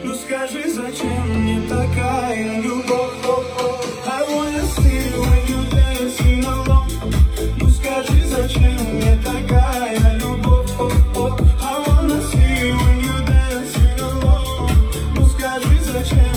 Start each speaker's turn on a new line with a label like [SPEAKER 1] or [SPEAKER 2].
[SPEAKER 1] Ну скажи, зачем мне такая любовь? I wanna see you when you dancing alone. Ну скажи, зачем мне такая любовь? I wanna see you when you dancing alone. Ну скажи, зачем